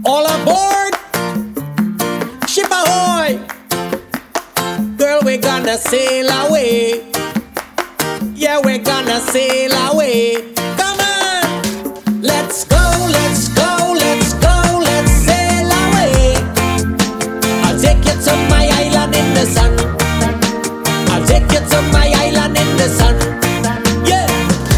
All aboard, ship ahoy. Girl, we're gonna sail away. Yeah, we're gonna sail away. Come on, let's go, let's go, let's go, let's sail away. I'll take you to my island in the sun. I'll take you to my island in the sun. Yeah,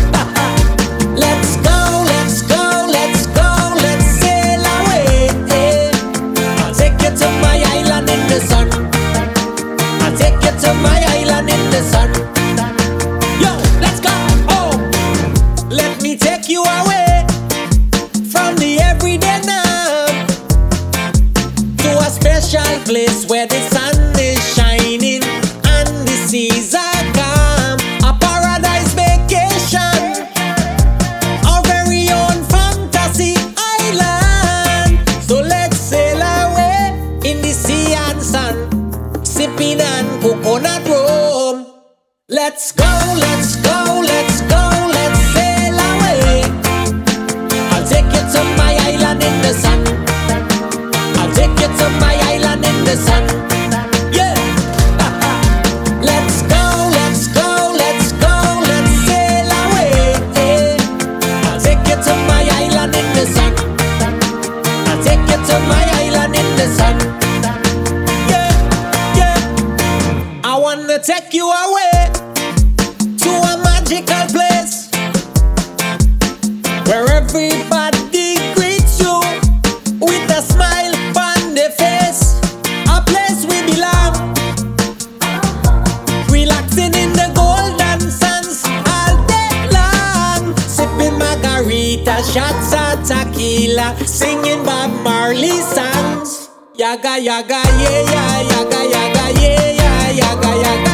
let's go, let's go, let's go, let's sail away. I'll take you to my island in the sun. I'll take you to my island in the sun. Yo, let's go. Oh, let me take you away from the everyday now to a special place where the sun is shining and the seas are calm. A paradise vacation, our very own fantasy island. So let's sail away in the sea and sun, sipping on coconut rum. Let's go, let's go, let's go, let's sail away. I'll take you to my island in the sun. I'll take you to my island in the sun. Yeah. Let's go, let's go, let's go, let's sail away. I'll take you to my island in the sun. I'll take you to my island in the sun. Yeah, yeah. I wanna take you away to a magical place where everybody greets you with a smile on their face. A place we belong, relaxing in the golden sands all day long, sipping margarita, shots of tequila, singing Bob Marley songs. Yaga yaga yeah yeah, yaga yaga yeah yeah, yaga yaga.